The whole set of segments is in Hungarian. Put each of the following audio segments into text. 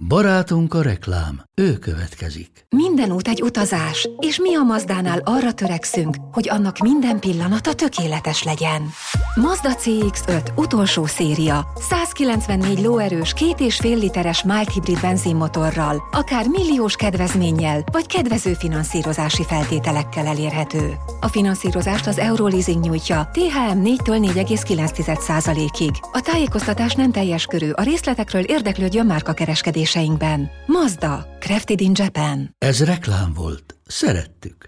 Barátunk a reklám, ő következik. Minden út egy utazás, és mi a Mazdánál arra törekszünk, hogy annak minden pillanata tökéletes legyen. Mazda CX-5 utolsó széria, 194 lóerős 2,5 literes mild hibrid benzinmotorral, akár milliós kedvezménnyel, vagy kedvező finanszírozási feltételekkel elérhető. A finanszírozást az Euroleasing nyújtja, THM 4-től 4,9%-ig. A tájékoztatás nem teljes körű, a részletekről érdeklődjön márkakereskedéseinkben. Mazda, crafted in Japan. Ez reklám volt. Szerettük.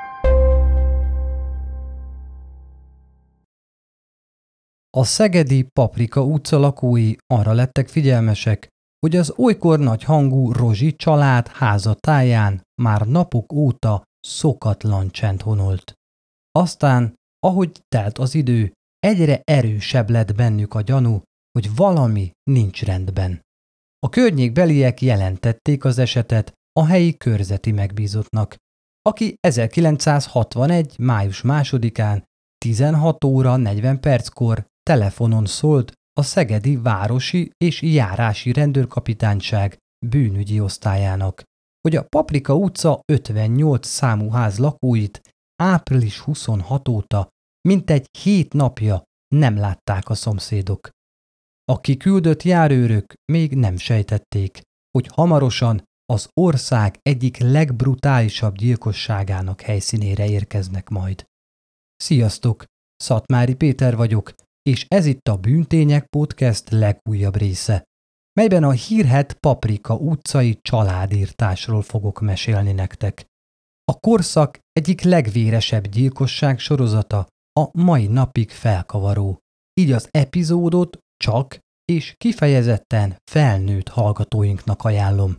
A szegedi Paprika utca lakói arra lettek figyelmesek, hogy az olykor nagy hangú Rozsi család háza táján már napok óta szokatlan csend honolt. Aztán, ahogy telt az idő, egyre erősebb lett bennük a gyanú, hogy valami nincs rendben. A környékbeliek jelentették az esetet a helyi körzeti megbízottnak, aki 1961. május 2-án 16 óra 40 perckor telefonon szólt a szegedi városi és járási rendőrkapitányság bűnügyi osztályának, hogy a Paprika utca 58 számú ház lakóit április 26 óta mintegy 7 napja nem látták a szomszédok. A kiküldött járőrök még nem sejtették, hogy hamarosan az ország egyik legbrutálisabb gyilkosságának helyszínére érkeznek majd. Sziasztok! Szatmári Péter vagyok, és ez itt a Bűntények Podcast legújabb része, melyben a hírhedt Paprika utcai családírtásról fogok mesélni nektek. A korszak egyik legvéresebb gyilkosság sorozata a mai napig felkavaró, így az epizódot csak és kifejezetten felnőtt hallgatóinknak ajánlom.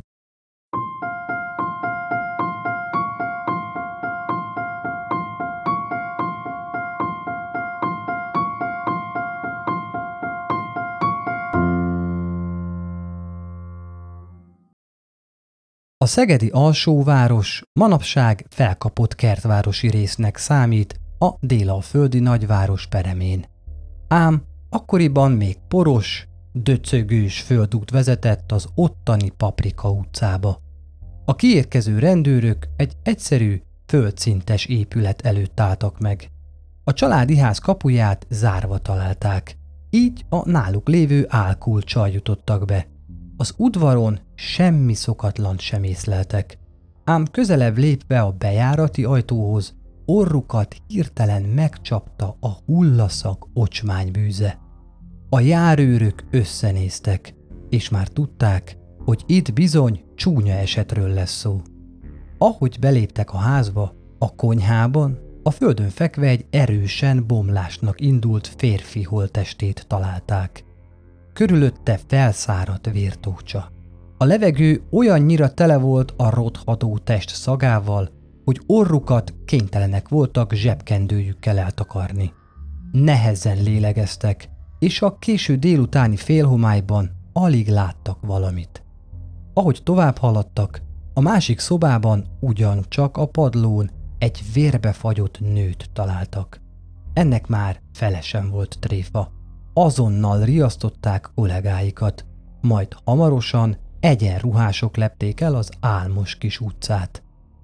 A szegedi alsóváros manapság felkapott kertvárosi résznek számít a délalföldi nagyváros peremén. Ám akkoriban még poros, döcögős földút vezetett az ottani Paprika utcába. A kiérkező rendőrök egy egyszerű, földszintes épület előtt álltak meg. A családi ház kapuját zárva találták, így a náluk lévő álkulccsal jutottak be. Az udvaron semmi szokatlant sem észleltek, ám közelebb lépve a bejárati ajtóhoz orrukat hirtelen megcsapta a hullaszag ocsmánybűze. A járőrök összenéztek, és már tudták, hogy itt bizony csúnya esetről lesz szó. Ahogy beléptek a házba, a konyhában a földön fekve egy erősen bomlásnak indult férfi holttestét találták. Körülötte felszáradt vértócsa. A levegő olyannyira tele volt a rothadó test szagával, hogy orrukat kénytelenek voltak zsebkendőjükkel eltakarni. Nehezen lélegeztek, és a késő délutáni félhomályban alig láttak valamit. Ahogy tovább haladtak, a másik szobában ugyancsak a padlón egy vérbefagyott nőt találtak. Ennek már fele sem volt tréfa. Azonnal riasztották kollégáikat, majd hamarosan egyenruhások lepték el az álmos kis utcát.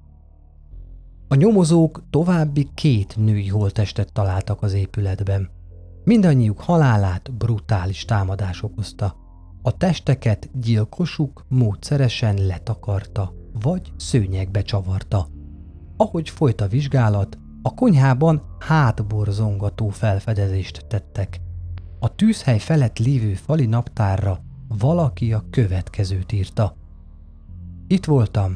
A nyomozók további 2 női holttestet találtak az épületben. Mindannyiuk halálát brutális támadás okozta. A testeket gyilkosuk módszeresen letakarta, vagy szőnyegbe csavarta. Ahogy folyt a vizsgálat, a konyhában hátborzongató felfedezést tettek. A tűzhely felett lévő fali naptárra valaki a következőt írta. Itt voltam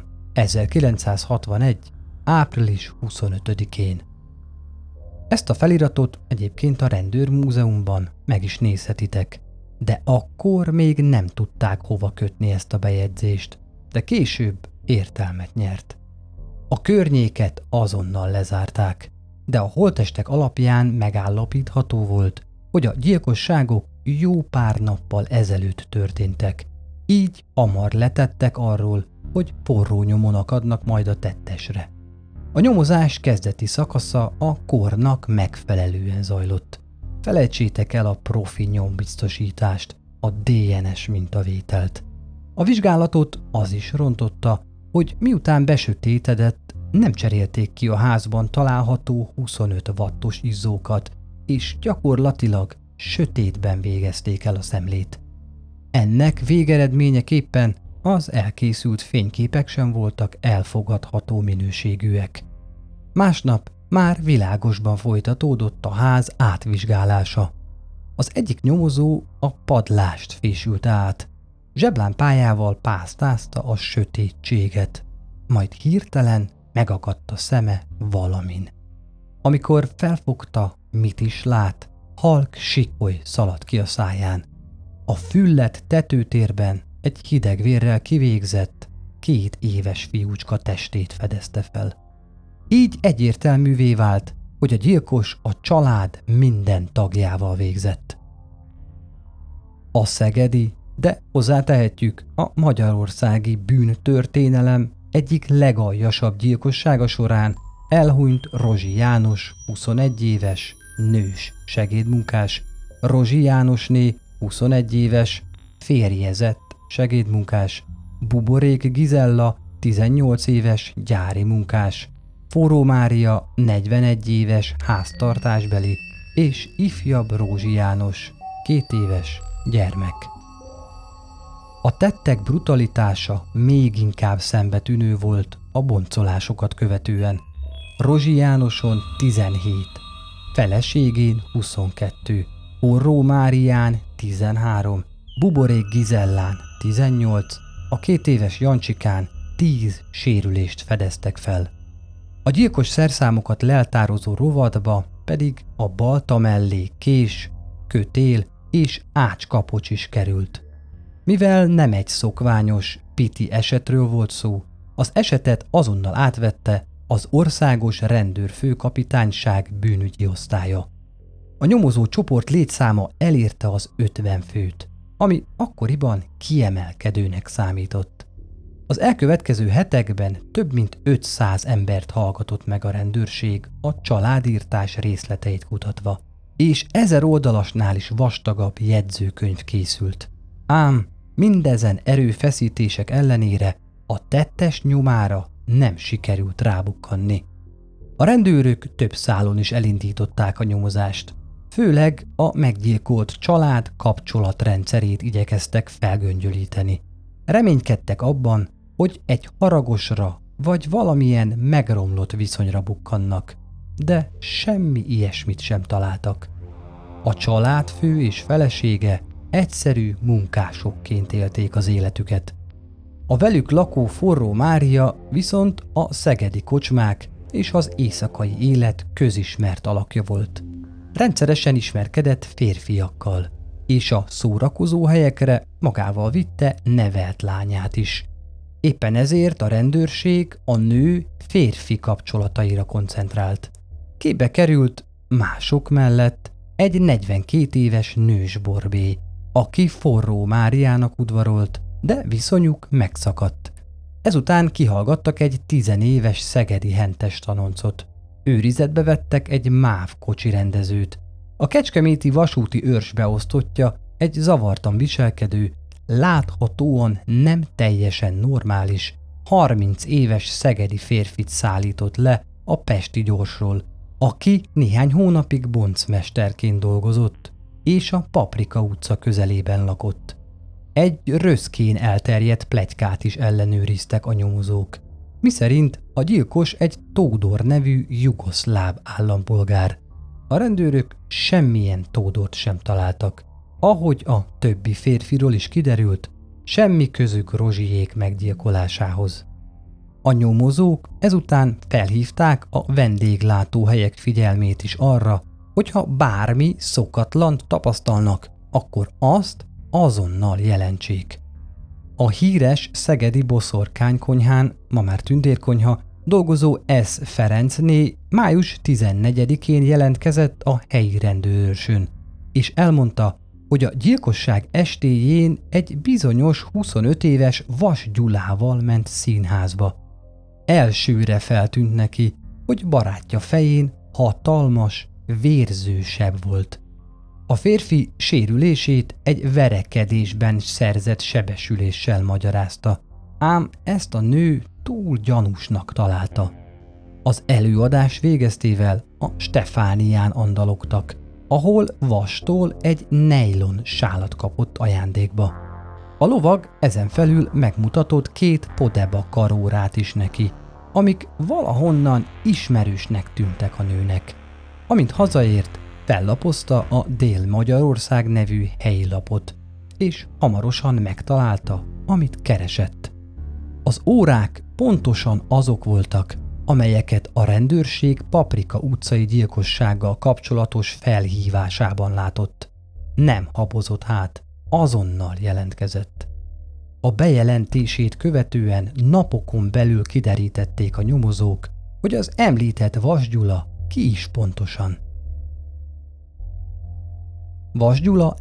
1961. április 25-én. Ezt a feliratot egyébként a rendőrmúzeumban meg is nézhetitek, de akkor még nem tudták hova kötni ezt a bejegyzést, de később értelmet nyert. A környéket azonnal lezárták, de a holttestek alapján megállapítható volt, hogy a gyilkosságok jó pár nappal ezelőtt történtek, így hamar letettek arról, hogy forró nyomon akadnak majd a tettesre. A nyomozás kezdeti szakasza a kornak megfelelően zajlott. Felejtsétek el a profi nyombiztosítást, a DNS mintavételt. A vizsgálatot az is rontotta, hogy miután besötétedett, nem cserélték ki a házban található 25 wattos izzókat, és gyakorlatilag sötétben végezték el a szemlét. Ennek végeredményeképpen az elkészült fényképek sem voltak elfogadható minőségűek. Másnap már világosban folytatódott a ház átvizsgálása. Az egyik nyomozó a padlást fésült át, zseblámpájával pásztázta a sötétséget, majd hirtelen megakadt a szeme valamin. Amikor felfogta, mit is lát, halk sikoly szaladt ki a száján. A füllet tetőtérben egy hideg vérrel kivégzett, 2 éves fiúcska testét fedezte fel. Így egyértelművé vált, hogy a gyilkos a család minden tagjával végzett. A szegedi, de hozzátehetjük a magyarországi bűntörténelem egyik legaljasabb gyilkossága során elhunyt Rozsi János, 21 éves, nős segédmunkás, Rozsi Jánosné, 21 éves, férjezett segédmunkás, Buborék Gizella, 18 éves, gyári munkás, Forró Mária, 41 éves, háztartásbeli, és ifjabb Rózsi János, 2 éves, gyermek. A tettek brutalitása még inkább szembetűnő volt a boncolásokat követően. Rozsi Jánoson 17, feleségén 22, Forró Márián 13, Buborék Gizellán 18, a 2 éves Jancsikán 10 sérülést fedeztek fel. A gyilkos szerszámokat leltározó rovadba pedig a balta mellé kés, kötél és ácskapocs is került. Mivel nem egy szokványos, piti esetről volt szó, az esetet azonnal átvette az Országos Rendőrfőkapitányság bűnügyi osztálya. A nyomozó csoport létszáma elérte az 50 főt, ami akkoriban kiemelkedőnek számított. Az elkövetkező hetekben több mint 500 embert hallgatott meg a rendőrség a családírtás részleteit kutatva, és 1000 oldalasnál is vastagabb jegyzőkönyv készült. Ám mindezen erőfeszítések ellenére a tettes nyomára nem sikerült rábukkanni. A rendőrök több szálon is elindították a nyomozást, főleg a meggyilkolt család kapcsolatrendszerét igyekeztek felgöngyölíteni. Reménykedtek abban, hogy egy haragosra vagy valamilyen megromlott viszonyra bukkannak, de semmi ilyesmit sem találtak. A családfő és felesége egyszerű munkásokként élték az életüket. A velük lakó Forró Mária viszont a szegedi kocsmák és az éjszakai élet közismert alakja volt. Rendszeresen ismerkedett férfiakkal, és a szórakozó helyekre magával vitte nevelt lányát is. Éppen ezért a rendőrség a nő férfi kapcsolataira koncentrált. Képbe került mások mellett egy 42 éves nős borbély, aki Forró Máriának udvarolt, de viszonyuk megszakadt. Ezután kihallgattak egy 10 éves szegedi hentes tanoncot. Őrizetbe vettek egy MÁV kocsi rendezőt. A kecskeméti vasúti őrsbeosztottja egy zavartan viselkedő, láthatóan nem teljesen normális, 30 éves szegedi férfit szállított le a pesti gyorsról, aki néhány hónapig boncmesterként dolgozott, és a Paprika utca közelében lakott. Egy röszkén elterjedt pletykát is ellenőriztek a nyomozók, miszerint a gyilkos egy Tódor nevű jugoszláv állampolgár. A rendőrök semmilyen Tódort sem találtak. Ahogy a többi férfiról is kiderült, semmi közük Rozsijék meggyilkolásához. A nyomozók ezután felhívták a vendéglátóhelyek figyelmét is arra, hogyha bármi szokatlant tapasztalnak, akkor azt azonnal jelentsék. A híres szegedi boszorkánykonyhán, ma már tündérkonyha, dolgozó S. Ferencné május 14-én jelentkezett a helyi rendőrőrsön, és elmondta, hogy a gyilkosság estéjén egy bizonyos 25 éves Vas Gyulával ment színházba. Elsőre feltűnt neki, hogy barátja fején hatalmas, vérző seb volt. A férfi sérülését egy verekedésben szerzett sebesüléssel magyarázta, ám ezt a nő túl gyanúsnak találta. Az előadás végeztével a Stefánián andalogtak, ahol Vastól egy nejlon sálat kapott ajándékba. A lovag ezen felül megmutatott 2 podeba karórát is neki, amik valahonnan ismerősnek tűntek a nőnek. Amint hazaért, fellapozta a Dél-Magyarország nevű helyi lapot, és hamarosan megtalálta, amit keresett. Az órák pontosan azok voltak, amelyeket a rendőrség Paprika utcai gyilkossággal kapcsolatos felhívásában látott. Nem habozott hát, azonnal jelentkezett. A bejelentését követően napokon belül kiderítették a nyomozók, hogy az említett Vas Gyula ki is pontosan. Vas Gyula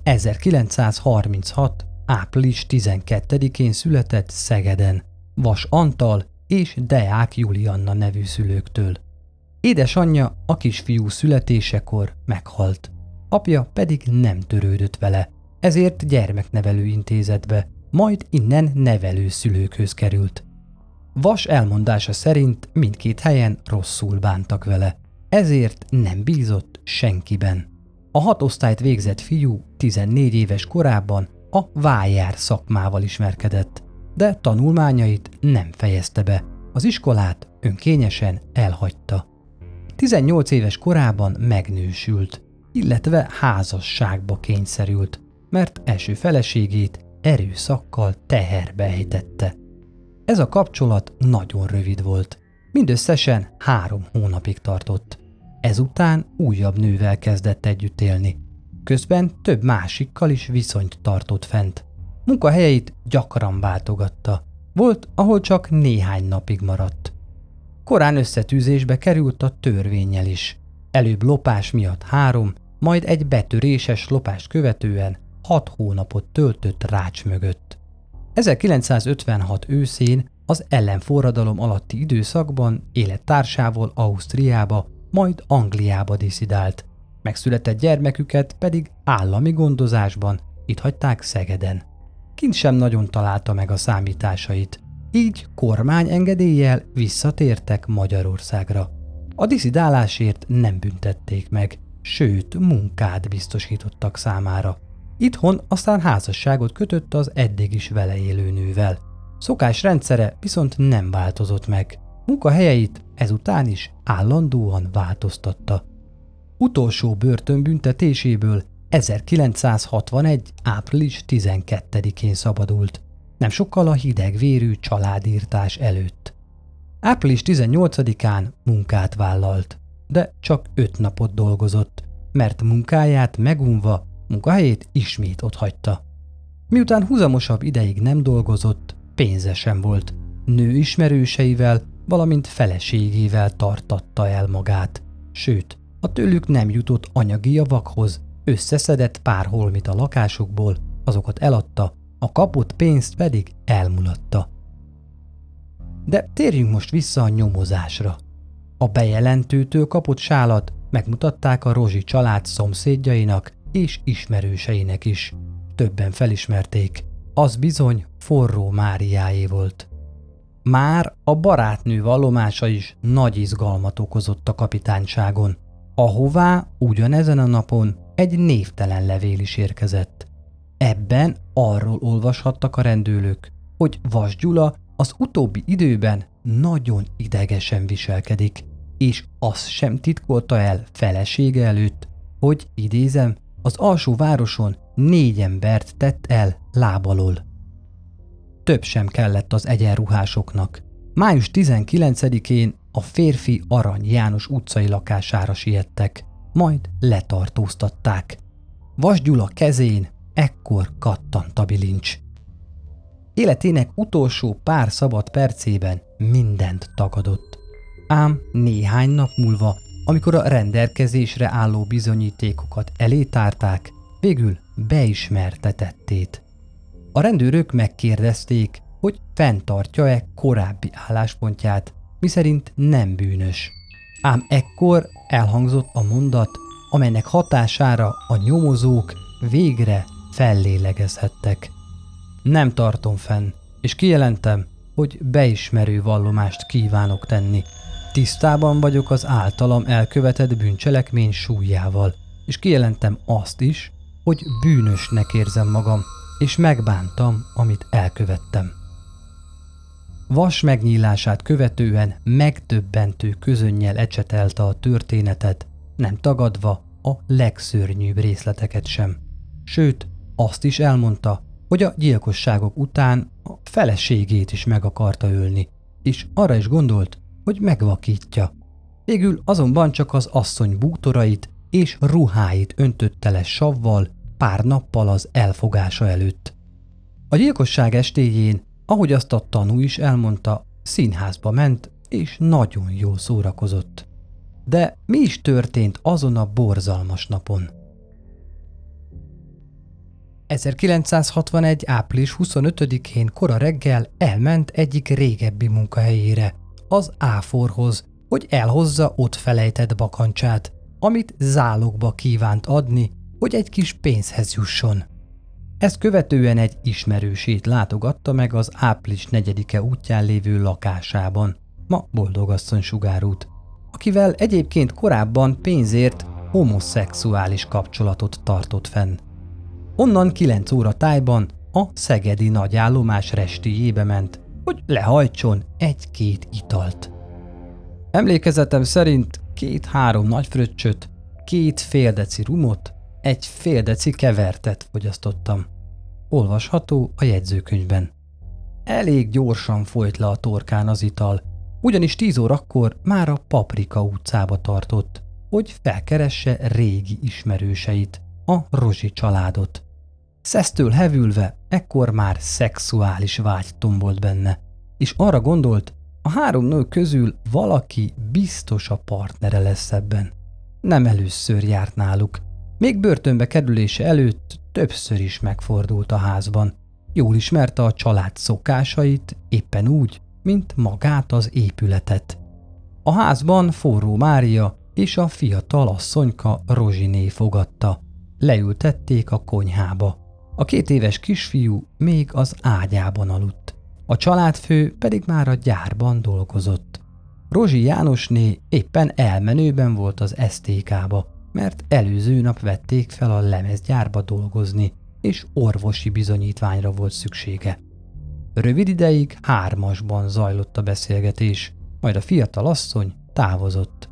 1936. április 12-én született Szegeden, Vas Antal és Deák Julianna nevű szülőktől. Édesanyja a kisfiú születésekor meghalt, apja pedig nem törődött vele, ezért gyermeknevelő intézetbe, majd innen nevelőszülőkhöz került. Vas elmondása szerint mindkét helyen rosszul bántak vele, ezért nem bízott senkiben. A 6 osztályt végzett fiú 14 éves korában a vájár szakmával ismerkedett, de tanulmányait nem fejezte be, az iskolát önkényesen elhagyta. 18 éves korában megnősült, illetve házasságba kényszerült, mert első feleségét erőszakkal teherbe ejtette. Ez a kapcsolat nagyon rövid volt, mindösszesen 3 hónapig tartott. Ezután újabb nővel kezdett együtt élni. Közben több másikkal is viszonyt tartott fent. Munkahelyeit gyakran váltogatta. Volt, ahol csak néhány napig maradt. Korán összetűzésbe került a törvénnyel is. Előbb lopás miatt 3, majd egy betöréses lopást követően 6 hónapot töltött rács mögött. 1956 őszén az ellenforradalom alatti időszakban élettársával Ausztriába, majd Angliába disszidált. Megszületett gyermeküket pedig állami gondozásban itt hagyták Szegeden. Kint sem nagyon találta meg a számításait, így kormányengedéllyel visszatértek Magyarországra. A disszidálásért nem büntették meg, sőt munkát biztosítottak számára. Itthon aztán házasságot kötött az eddig is vele élő nővel. Szokásrendszere viszont nem változott meg. Munkahelyeit ezután is állandóan változtatta. Utolsó börtönbüntetéséből 1961. április 12-én szabadult, nem sokkal a hidegvérű családírtás előtt. Április 18-án munkát vállalt, de csak 5 napot dolgozott, mert munkáját megunva munkahelyét ismét otthagyta. Miután húzamosabb ideig nem dolgozott, pénze sem volt, nőismerőseivel, valamint feleségével tartatta el magát. Sőt, a tőlük nem jutott anyagi javakhoz, összeszedett pár holmit a lakásukból, azokat eladta, a kapott pénzt pedig elmulatta. De térjünk most vissza a nyomozásra. A bejelentőtől kapott sálat megmutatták a Rozsi család szomszédjainak és ismerőseinek is. Többen felismerték, az bizony Forró Máriáé volt. Már a barátnő vallomása is nagy izgalmat okozott a kapitányságon, ahová ugyanezen a napon egy névtelen levél is érkezett. Ebben arról olvashattak a rendőrök, hogy Vas Gyula az utóbbi időben nagyon idegesen viselkedik, és azt sem titkolta el felesége előtt, hogy, idézem, az alsóvároson 4 embert tett el lábalól. Több sem kellett az egyenruhásoknak. Május 19-én a férfi Arany János utcai lakására siettek, majd letartóztatták. Vas Gyula kezén ekkor kattant a bilincs. Életének utolsó pár szabad percében mindent tagadott. Ám néhány nap múlva, amikor a rendelkezésre álló bizonyítékokat elétárták, végül beismerte tettét. A rendőrök megkérdezték, hogy fenntartja-e korábbi álláspontját, miszerint nem bűnös. Ám ekkor elhangzott a mondat, amelynek hatására a nyomozók végre fellélegezhettek. Nem tartom fenn, és kijelentem, hogy beismerő vallomást kívánok tenni. Tisztában vagyok az általam elkövetett bűncselekmény súlyával, és kijelentem azt is, hogy bűnösnek érzem magam, és megbántam, amit elkövettem. Vas megnyílását követően megdöbbentő közönnyel ecsetelte a történetet, nem tagadva a legszörnyűbb részleteket sem. Sőt, azt is elmondta, hogy a gyilkosságok után a feleségét is meg akarta ölni, és arra is gondolt, hogy megvakítja. Végül azonban csak az asszony bútorait és ruháit öntötte le savval pár nappal az elfogása előtt. A gyilkosság estéjén, ahogy azt a tanú is elmondta, színházba ment és nagyon jól szórakozott. De mi is történt azon a borzalmas napon? 1961. április 25-én kora reggel elment egyik régebbi munkahelyére, az Áforhoz, hogy elhozza ott felejtett bakancsát, amit zálogba kívánt adni, hogy egy kis pénzhez jusson. Ezt követően egy ismerősét látogatta meg az április 4-e útján lévő lakásában, ma Boldogasszony sugárút, akivel egyébként korábban pénzért homoszexuális kapcsolatot tartott fenn. Onnan 9 óra tájban a szegedi nagyállomás restélyébe ment, hogy lehajtson egy-két italt. Emlékezetem szerint 2-3 nagyfröccsöt, 2 fél deci rumot, 1 fél deci kevertet fogyasztottam. Olvasható a jegyzőkönyvben. Elég gyorsan folyt le a torkán az ital, ugyanis 10 órakor már a Paprika utcába tartott, hogy felkeresse régi ismerőseit, a Rozsi családot. Szesztől hevülve ekkor már szexuális vágy tombolt benne, és arra gondolt, a 3 nő közül valaki biztos a partnere lesz ebben. Nem először járt náluk. Még börtönbe kerülése előtt többször is megfordult a házban. Jól ismerte a család szokásait, éppen úgy, mint magát az épületet. A házban Forró Mária és a fiatal asszonyka Rozsiné fogadta. Leültették a konyhába. A 2 éves kisfiú még az ágyában aludt. A családfő pedig már a gyárban dolgozott. Rozsi Jánosné éppen elmenőben volt az STK-ba, mert előző nap vették fel a lemezgyárba dolgozni, és orvosi bizonyítványra volt szüksége. Rövid ideig 3-asban zajlott a beszélgetés, majd a fiatal asszony távozott.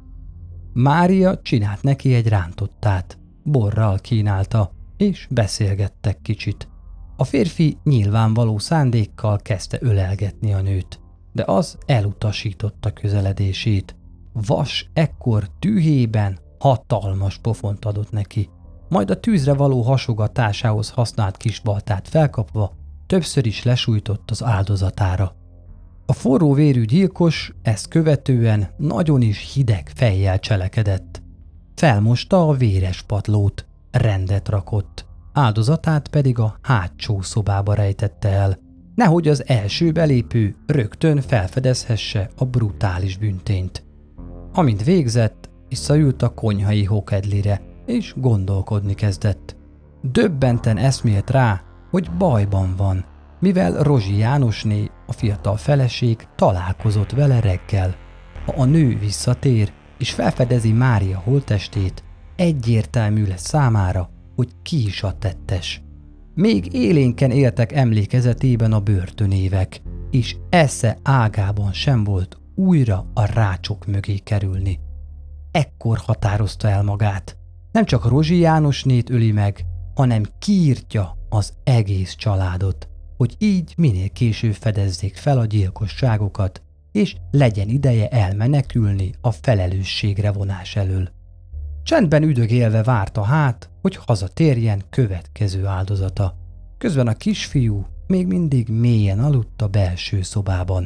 Mária csinált neki egy rántottát, borral kínálta, és beszélgettek kicsit. A férfi nyilvánvaló szándékkal kezdte ölelgetni a nőt, de az elutasította közeledését. Vas ekkor dühében hatalmas pofont adott neki, majd a tűzre való hasogatásához használt kis baltát felkapva többször is lesújtott az áldozatára. A forró vérű gyilkos ezt követően nagyon is hideg fejjel cselekedett. Felmosta a véres padlót, rendet rakott, áldozatát pedig a hátsó szobába rejtette el, nehogy az első belépő rögtön felfedezhesse a brutális bűntényt. Amint végzett, visszaült a konyhai hókedlire, és gondolkodni kezdett. Döbbenten eszmélt rá, hogy bajban van, mivel Rozsi Jánosné, a fiatal feleség találkozott vele reggel. Ha a nő visszatér, és felfedezi Mária holttestét, egyértelmű lesz számára, hogy ki is a tettes. Még élénken éltek emlékezetében a börtönévek, és esze ágában sem volt újra a rácsok mögé kerülni. Ekkor határozta el magát. Nem csak Rozsi Jánosnét öli meg, hanem kiírtja az egész családot, hogy így minél később fedezzék fel a gyilkosságokat, és legyen ideje elmenekülni a felelősségre vonás elől. Csendben üdögélve várta hát, hogy hazatérjen következő áldozata. Közben a kisfiú még mindig mélyen aludt a belső szobában.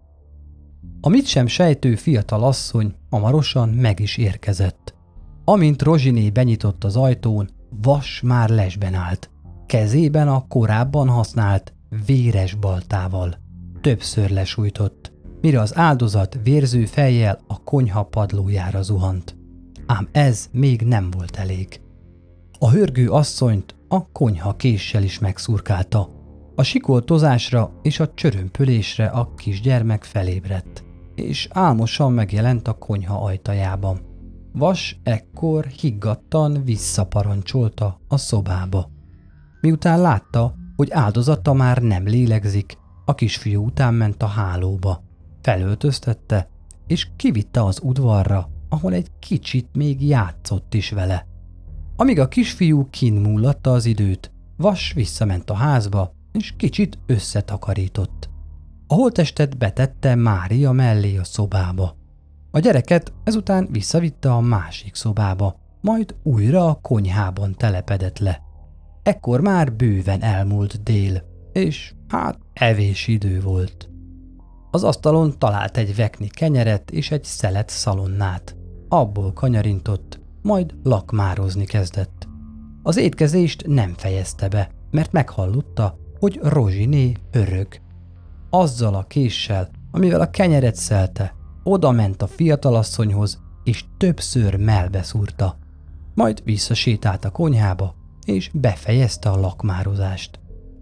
A mit sem sejtő fiatal asszony hamarosan meg is érkezett. Amint Rozsiné benyitott az ajtón, Vas már lesben állt, kezében a korábban használt véres baltával. Többször lesújtott, mire az áldozat vérző fejjel a konyha padlójára zuhant. Ám ez még nem volt elég. A hörgő asszonyt a konyha késsel is megszurkálta. A sikoltozásra és a csörömpölésre a kisgyermek felébredt, és álmosan megjelent a konyha ajtajában. Vas ekkor higgadtan visszaparancsolta a szobába. Miután látta, hogy áldozata már nem lélegzik, a kisfiú után ment a hálóba. Felöltöztette, és kivitte az udvarra, ahol egy kicsit még játszott is vele. Amíg a kisfiú kínmúllatta az időt, Vas visszament a házba, és kicsit összetakarított. A holttestet betette Mária mellé a szobába. A gyereket ezután visszavitte a másik szobába, majd újra a konyhában telepedett le. Ekkor már bőven elmúlt dél, és evés idő volt. Az asztalon talált egy vekni kenyeret és egy szelet szalonnát. Abból kanyarintott, majd lakmározni kezdett. Az étkezést nem fejezte be, mert meghallotta, hogy Rozsiné örög. Azzal a késsel, amivel a kenyeret szelte, odament a fiatalasszonyhoz, és többször mellbeszúrta. Majd visszasétált a konyhába, és befejezte a lakmározást.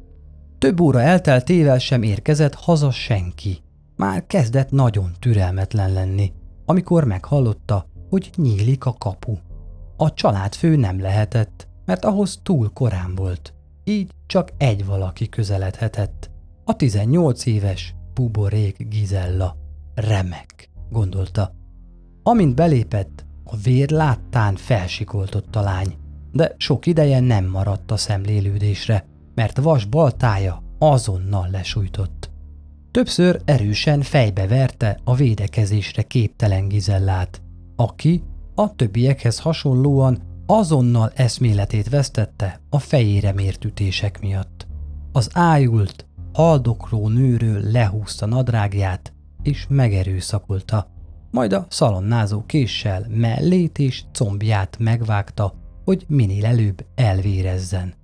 Több óra elteltével sem érkezett haza senki. Már kezdett nagyon türelmetlen lenni, amikor meghallotta, hogy nyílik a kapu. A családfő nem lehetett, mert ahhoz túl korán volt. Így csak egy valaki közeledhetett. A 18 éves buborék Gizella. Remek, gondolta. Amint belépett, a vér láttán felsikoltott a lány, de sok ideje nem maradt a szemlélődésre, mert Vas baltája azonnal lesújtott. Többször erősen fejbeverte a védekezésre képtelen Gizellát, aki a többiekhez hasonlóan azonnal eszméletét vesztette a fejére mért ütések miatt. Az ájult, haldokló nőről lehúzta nadrágját, és megerőszakolta, majd a szalonnázó késsel mellét és combját megvágta, hogy minél előbb elvérezzen.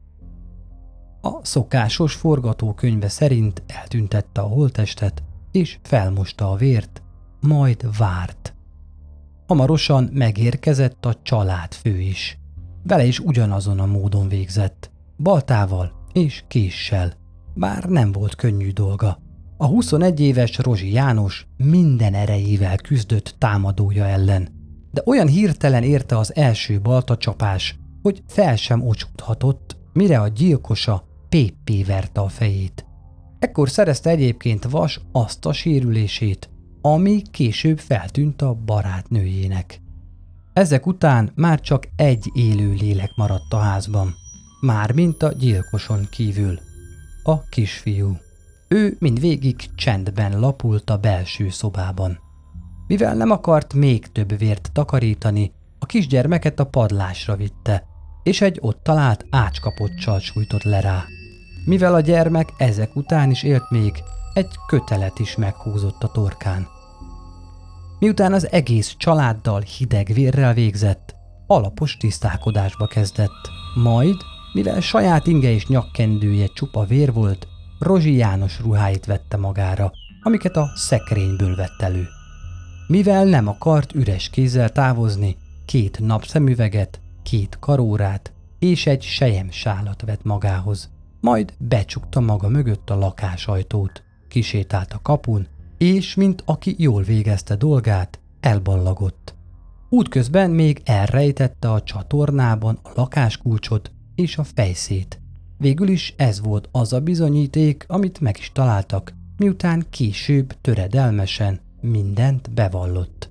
A szokásos forgatókönyve szerint eltüntette a holttestet, és felmosta a vért, majd várt. Hamarosan megérkezett a családfő is. Vele is ugyanazon a módon végzett, baltával és késsel, bár nem volt könnyű dolga. A 21 éves Rozsi János minden erejével küzdött támadója ellen, de olyan hirtelen érte az első baltacsapás, hogy fel sem ocsúdhatott, mire a gyilkosa péppé verte a fejét. Ekkor szerezte egyébként Vas azt a sérülését, ami később feltűnt a barátnőjének. Ezek után már csak egy élő lélek maradt a házban, mármint a gyilkoson kívül, a kisfiú. Ő mindvégig csendben lapult a belső szobában. Mivel nem akart még több vért takarítani, a kisgyermeket a padlásra vitte, és egy ott talált ácskapoccsal sújtott le rá. Mivel a gyermek ezek után is élt még, egy kötelet is meghúzott a torkán. Miután az egész családdal hideg vérrel végzett, alapos tisztálkodásba kezdett. Majd, mivel saját inge és nyakkendője csupa vér volt, Rozsi János ruháit vette magára, amiket a szekrényből vett elő. Mivel nem akart üres kézzel távozni, 2 napszemüveget, 2 karórát és egy selyemsálat vett magához. Majd becsukta maga mögött a lakásajtót, kisétált a kapun, és mint aki jól végezte dolgát, elballagott. Útközben még elrejtette a csatornában a lakáskulcsot és a fejszét. Végül is ez volt az a bizonyíték, amit meg is találtak, miután később töredelmesen mindent bevallott.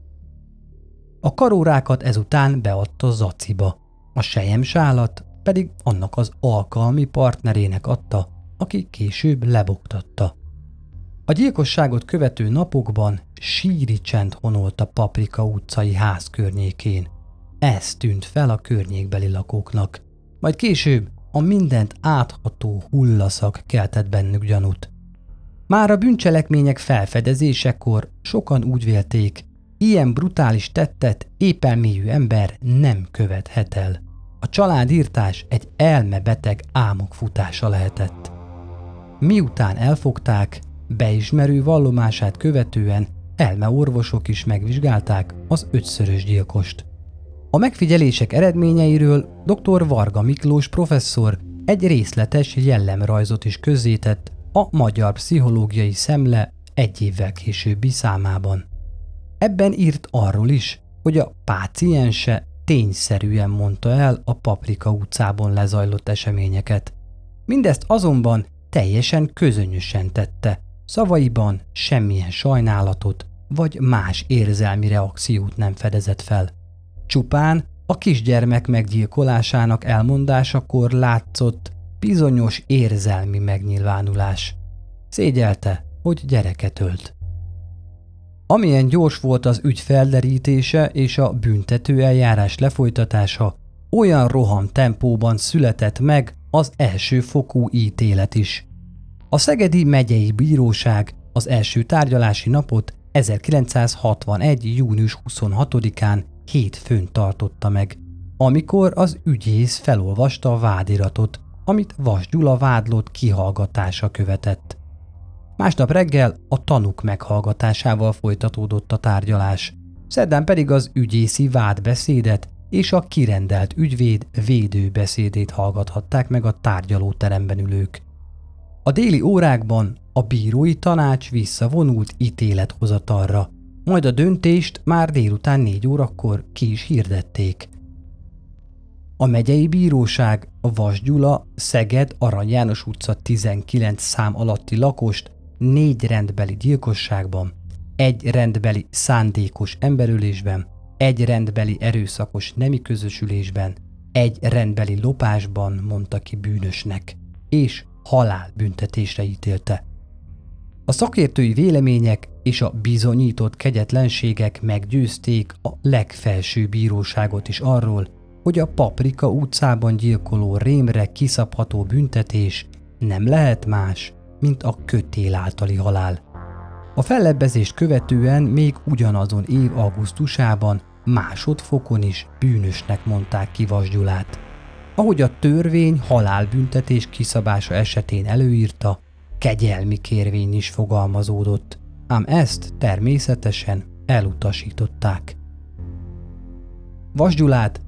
A karórákat ezután beadta Zaciba, a selyemsálat pedig annak az alkalmi partnerének adta, aki később lebuktatta. A gyilkosságot követő napokban síri csend honolt a Paprika utcai ház környékén. Ez tűnt fel a környékbeli lakóknak, majd később a mindent átható hullaszak keltett bennük gyanút. Már a bűncselekmények felfedezésekor sokan úgy vélték, ilyen brutális tettet épelmélyű ember nem követhet el. A családirtás egy elmebeteg álmok futása lehetett. Miután elfogták, beismerő vallomását követően elmeorvosok is megvizsgálták az 5-szörös gyilkost. A megfigyelések eredményeiről dr. Varga Miklós professzor egy részletes jellemrajzot is közzétett a Magyar Pszichológiai Szemle 1 évvel későbbi számában. Ebben írt arról is, hogy a páciense tényszerűen mondta el a Paprika utcában lezajlott eseményeket. Mindezt azonban teljesen közönösen tette, szavaiban semmilyen sajnálatot vagy más érzelmi reakciót nem fedezett fel. Csupán a kisgyermek meggyilkolásának elmondásakor látszott bizonyos érzelmi megnyilvánulás. Szégyelte, hogy gyereket ölt. Amilyen gyors volt az ügy felderítése és a büntető eljárás lefolytatása, olyan rohamtempóban született meg az elsőfokú ítélet is. A Szegedi Megyei Bíróság az első tárgyalási napot 1961. június 26-án hétfőn tartotta meg, amikor az ügyész felolvasta a vádiratot, amit Vas Gyula vádlott kihallgatása követett. Másnap reggel a tanúk meghallgatásával folytatódott a tárgyalás, szerdán pedig az ügyészi vádbeszédet és a kirendelt ügyvéd védőbeszédét hallgathatták meg a tárgyalóteremben ülők. A déli órákban a bírói tanács visszavonult ítélethozatalra, majd a döntést már délután 4 órakor ki is hirdették. A megyei bíróság a Vas Gyula Szeged Arany János utca 19 szám alatti lakost 4 rendbeli gyilkosságban, 1 rendbeli szándékos emberölésben, 1 rendbeli erőszakos nemi közösülésben, 1 rendbeli lopásban mondta ki bűnösnek, és halálbüntetésre ítélte. A szakértői vélemények és a bizonyított kegyetlenségek meggyőzték a legfelsőbb bíróságot is arról, hogy a Paprika utcában gyilkoló rémre kiszabható büntetés nem lehet más, mint a kötél általi halál. A fellebbezést követően még ugyanazon év augusztusában másodfokon is bűnösnek mondták ki Vas Gyulát. Ahogy a törvény halálbüntetés kiszabása esetén előírta, kegyelmi kérvény is fogalmazódott, ám ezt természetesen elutasították. Vas Gyulát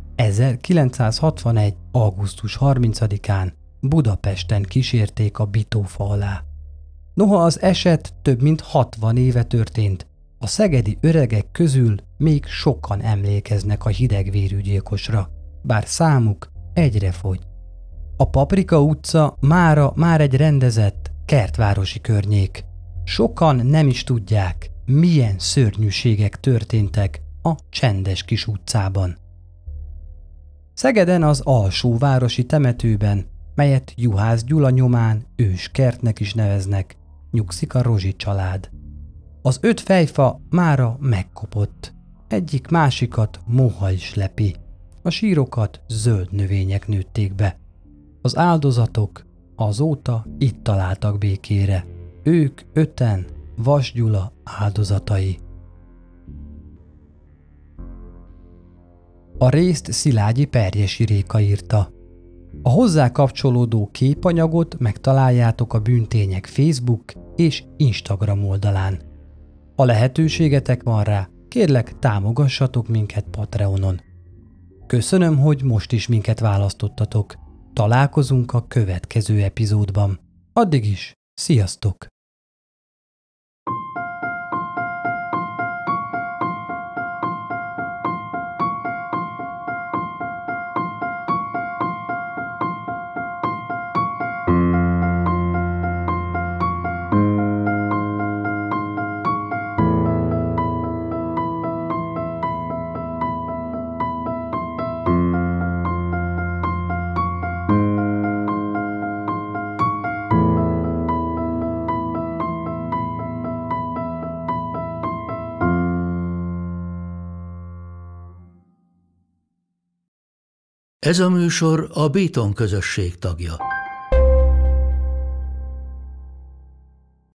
1961. augusztus 30-án Budapesten kísérték a Bitófa alá. Noha az eset több mint 60 éve történt, a szegedi öregek közül még sokan emlékeznek a hidegvérű gyilkosra, bár számuk egyre fogy. A Paprika utca mára már egy rendezett, kertvárosi környék. Sokan nem is tudják, milyen szörnyűségek történtek a csendes kis utcában. Szegeden az alsóvárosi temetőben, melyet Juhász Gyula nyomán őskertnek is neveznek, nyugszik a Rozsi család. Az 5 fejfa mára megkopott, egyik másikat moha is lepi, a sírokat zöld növények nőtték be. Az áldozatok azóta itt találtak békére, ők 5-en Vas Gyula áldozatai. A részt Szilágyi Perjesi Réka írta. A hozzá kapcsolódó képanyagot megtaláljátok a Bűntények Facebook és Instagram oldalán. Ha lehetőségetek van rá, kérlek támogassatok minket Patreonon. Köszönöm, hogy most is minket választottatok. Találkozunk a következő epizódban. Addig is, sziasztok! Ez a műsor a Béton közösség tagja.